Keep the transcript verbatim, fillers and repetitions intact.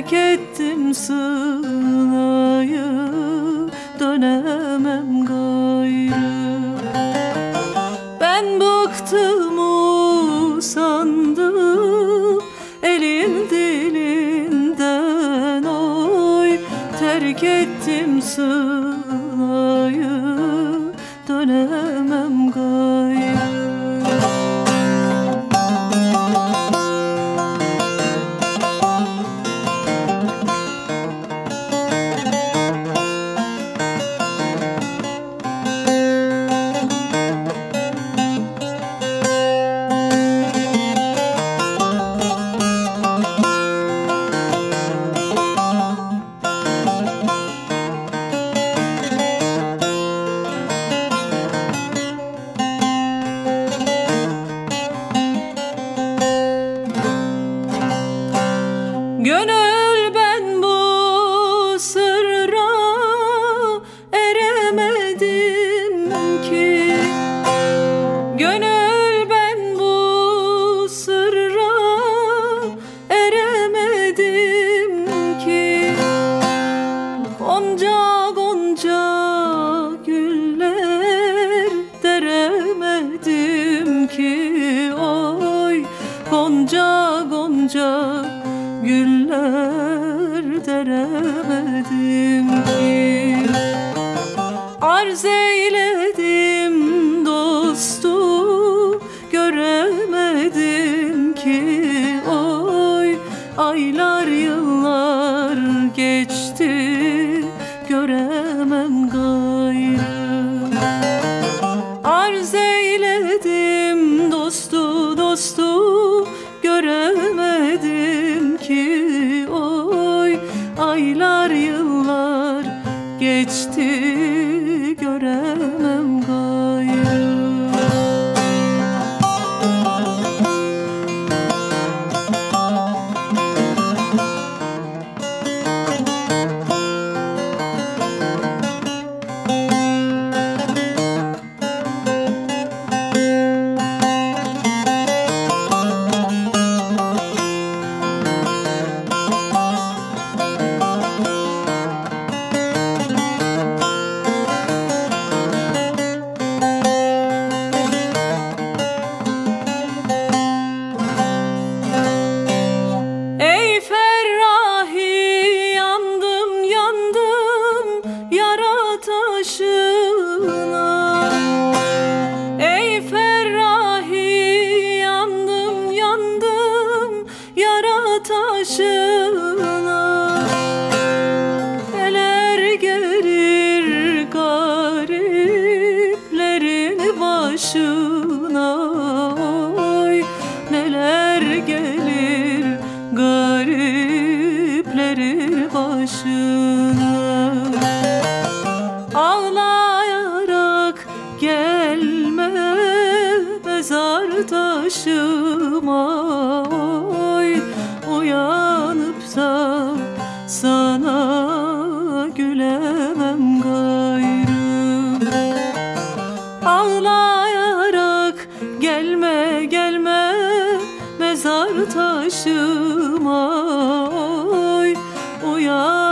terk ettim Sıla'yı, dönemem gayrı. Ben bıktım usandım elin dilinden, oy terk ettim Sıla'yı, dönemem gayrı. Gönül ben bu sırra eremedim ki, gönül ben bu sırra eremedim ki. Gonca gonca güller deremedim ki, oy gonca gonca güller deremedim ki. Arz eyledim dostu, göremedim ki, oy aylar yıllar geçti, göremem gayrı. Arz eyledim dostu dostu, göremedim ki, oy aylar yıllar geçti, göremem gayrı. Ey Ferrahi yandım yandım yara taşına. Neler gelir gariplerin başına, oy neler gelir gariplerin başına. Ağlayarak gelme mezar taşıma, oy uyanıp da sana gülemem gayrı. Ağlayarak gelme gelme mezar taşıma, oy uyan